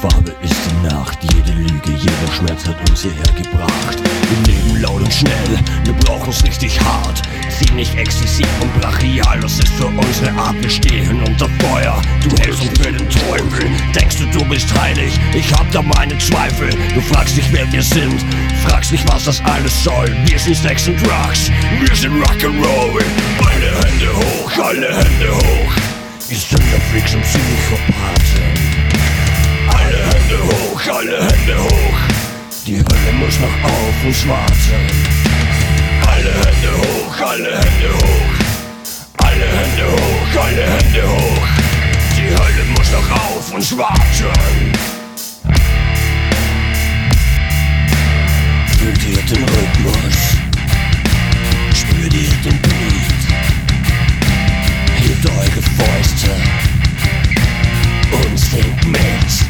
Farbe ist die Nacht, jede Lüge, jeder Schmerz hat uns hierher gebracht. Wir leben laut und schnell, wir brauchen's richtig hart. Ziemlich exzessiv und brachial, das ist für unsere Art, wir stehen unter Feuer. Du hältst uns für den Teufel, denkst du bist heilig, ich hab da meine Zweifel. Du fragst dich, wer wir sind, fragst dich, was das alles soll. Wir sind Sex and Drugs, wir sind Rock'n'Roll. Alle Hände hoch, alle Hände hoch. Wir sind der Freaks und Psychopathen. Alle Hände hoch, alle Hände hoch. Die Hölle muss noch auf uns warten. Alle Hände hoch, alle Hände hoch. Alle Hände hoch, alle Hände hoch. Die Hölle muss noch auf uns warten. Fühlt ihr den Rhythmus? Spürt ihr den Beat? Hebt eure Fäuste und singt mit.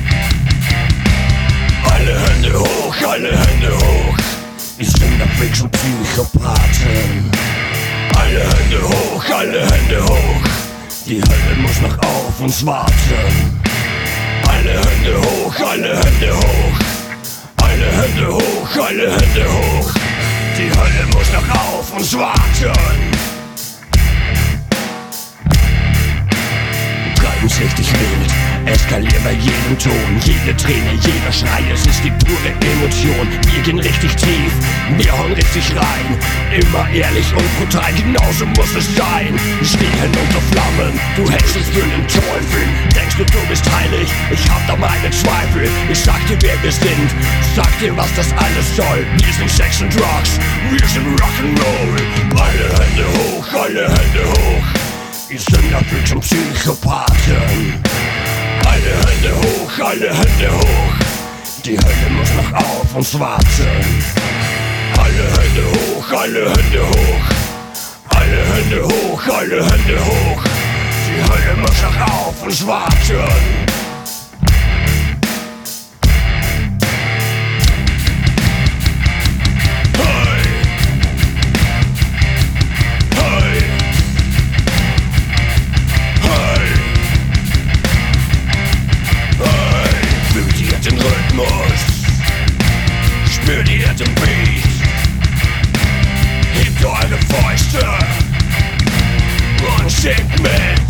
Alle Hände hoch, alle Hände hoch. Wir sind der Freaks und Psychopathen. Alle Hände hoch, alle Hände hoch. Die Hölle muss noch auf uns warten. Alle Hände hoch, alle Hände hoch. Alle Hände hoch, alle Hände hoch. Die Hölle muss noch auf uns warten. Treiben's richtig wild, eskalieren bei jedem Ton, jede Träne, jeder Schrei, es ist die pure Emotion. Wir gehen richtig tief, wir hauen richtig rein, immer ehrlich und brutal, genauso muss es sein. Wir stehen unter Flammen, du hältst uns für den Teufel, denkst du bist heilig, ich hab da meine Zweifel. Ich sag dir, wer wir sind, sag dir, was das alles soll. Wir sind Sex and Drugs, wir sind Rock'n'Roll. Alle Hände hoch, alle Hände hoch. Wir sind der Freaks und Psychopathen. Alle Hände hoch, alle Hände hoch. Die Hölle muss noch auf uns warten. Alle Hände hoch, alle Hände hoch. Alle Hände hoch, alle Hände hoch. Die Hölle muss noch auf uns warten. Spürt ihr den Beat? Hebt eure Fäuste und singt mit.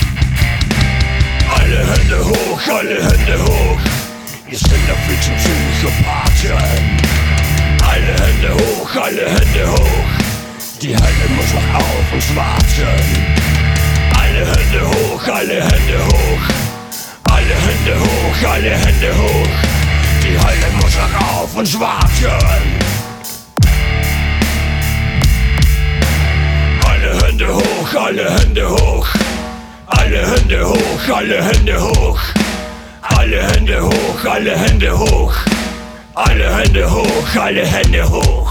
Alle Hände hoch, alle Hände hoch. Wir sind der Freaks und Psychopathen. Alle Hände hoch, alle Hände hoch. Die Hölle muss noch auf uns warten. Alle Hände hoch, alle Hände hoch. Alle Hände hoch, alle Hände hoch. Die Hölle muss noch auf uns warten. Alle Hände hoch, alle Hände hoch. Alle Hände hoch, alle Hände hoch. Alle Hände hoch, alle Hände hoch. Alle Hände hoch, alle Hände hoch.